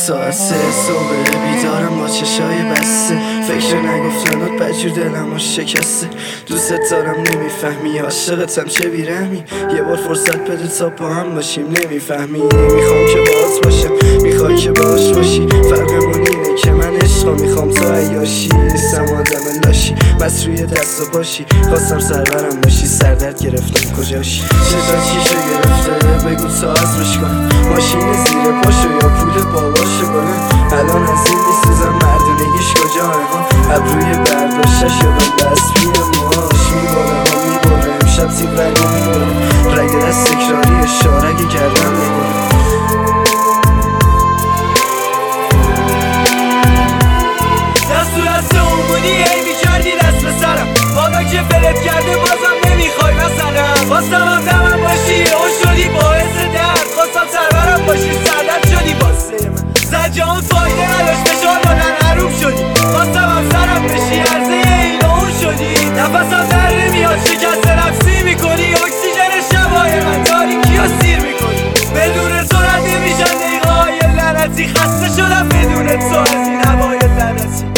ساعت 3 صبح بیدارم با چشای بسته، فکر نگفتنات بجور دلمو شکسته. دوست دارم نمیفهمی، عاشقتم چه بیرحمی. یه بار فرصت بده تا با هم باشیم، نمیفهمی. نمیخوام که باهات باشم، میخوای که باهاش باشی. فرقمون اینه که من عشقا میخوام تو عیاشی. نیستم آدم لاشی بس روی دست و پاشی. خواستم سرورم باشی، سردرد گرفتم کجاشی. چطور چیشو گرفته بگو تا عزمش کنم. ماشین زیر پاشو یا پول باباشو کنم. الان از این میسوزم، مردونگیش کجا ابروی برداشته شدم دست بیر موهاش. میباره ها میباره، امشب زیب رگو میباره. رگ دست تکراری اشارگی کردم میباره. دست اون بودی ای میکردی دست به سرم. بادا که فلت کرده بازم نمیخوای مثلا. خواستم هم دمم باشی اون شدی باعث درد. خواستم سرورم باشی سردرد شدی واسه من. زجان فایده نداشت فشار دادن حروم شدی. خواستم هم سرم بشی عرضه این اون شدی. نفسم در نمیاد شکست نفسی میکنی. اکسیژن شبای من تاریکی ها سیر میکنی. بدون تو رد نمیشن دقیقه های لعنتی. خسته شدم بدون تو از این هوای لعنتی.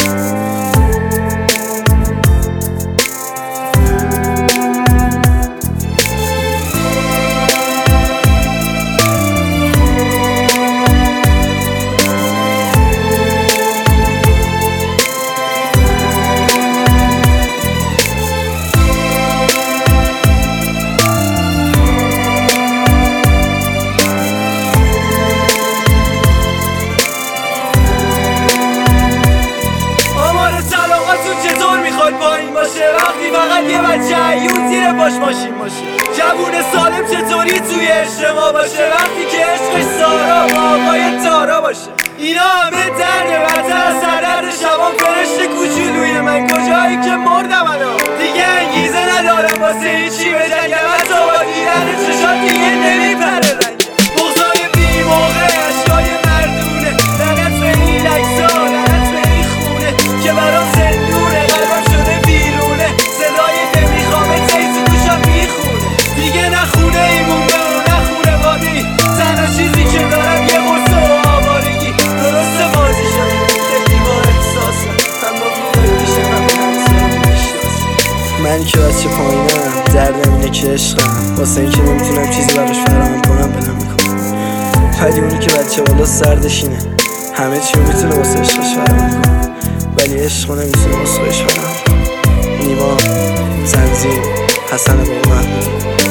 پایین باشه وقتی فقط یه بچه عیون زیر پاش ماشین باشه. جوون سالم چطوری توی عشق ما باشه وقتی که عشقش سارا و آقای تارا باشه. اینا همه درده برتر از سردرد شبان. فرشت کوچولوی من کجایی که مردم انا. دیگه انگیزه ندارم واسه هیچی بجنگم. حتی با دیدن چشات دیگه نمیپره رنگ. بغضای بی موقع عشقای مردونه. لعنت به این عکس‌ها، لعنت به این خونه که برام زندونه. قلبم شده بیرونه، صدای نمیخوامه تیز گوشم میخونه. دیگه نه خونه ایمونه و نه خونه وادی. تنها چیزی که دارم یه قرص و آوارگی. درسته بازی شده خیلی با احساسم. هم با بیداری میشه هم من که بچه پایینم، دردم اینه که عشقم. واسه این که نمیتونم چیزی براش فراهم کنم بلم میکنم. ولی اونی که بچه بالا سردشینه، همه چی رو میتونه واسه عشقش فراهم کنه، ولی عشقو نمیتونه واسه خودش فراهم کنه. نیما، تنظیم، حسن بابا محمودی.